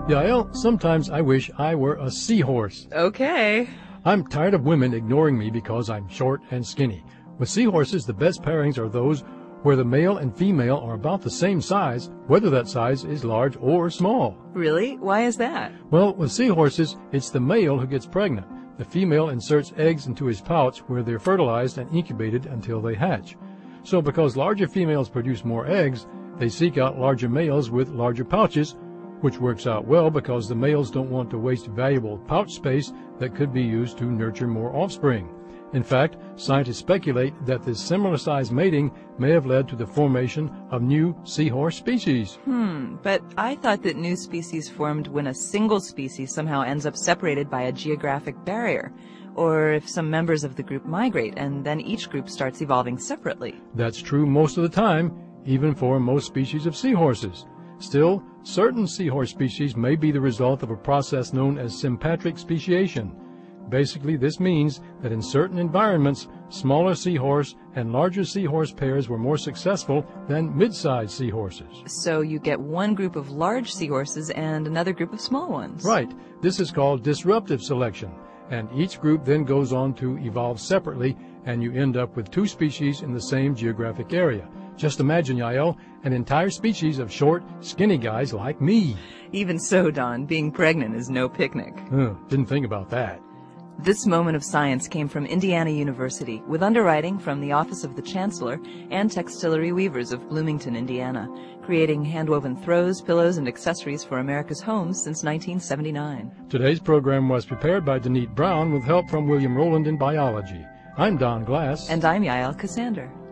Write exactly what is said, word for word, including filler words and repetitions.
Yael, sometimes I wish I were a seahorse. Okay. I'm tired of women ignoring me because I'm short and skinny. With seahorses, the best pairings are those where the male and female are about the same size, whether that size is large or small. Really? Why is that? Well, with seahorses, it's the male who gets pregnant. The female inserts eggs into his pouch where they're fertilized and incubated until they hatch. So because larger females produce more eggs, they seek out larger males with larger pouches, which works out well because the males don't want to waste valuable pouch space that could be used to nurture more offspring. In fact, scientists speculate that this similar-sized mating may have led to the formation of new seahorse species. Hmm, but I thought that new species formed when a single species somehow ends up separated by a geographic barrier, or if some members of the group migrate and then each group starts evolving separately. That's true most of the time, even for most species of seahorses. Still, certain seahorse species may be the result of a process known as sympatric speciation. Basically, this means that in certain environments, smaller seahorse and larger seahorse pairs were more successful than mid-sized seahorses. So you get one group of large seahorses and another group of small ones. Right. This is called disruptive selection, and each group then goes on to evolve separately, and you end up with two species in the same geographic area. Just imagine, Yael, an entire species of short, skinny guys like me. Even so, Don, being pregnant is no picnic. Uh, didn't think about that. This moment of science came from Indiana University, with underwriting from the Office of the Chancellor and Textillery Weavers of Bloomington, Indiana, creating hand-woven throws, pillows, and accessories for America's homes since nineteen seventy-nine. Today's program was prepared by Denise Brown with help from William Rowland in biology. I'm Don Glass. And I'm Yael Cassander.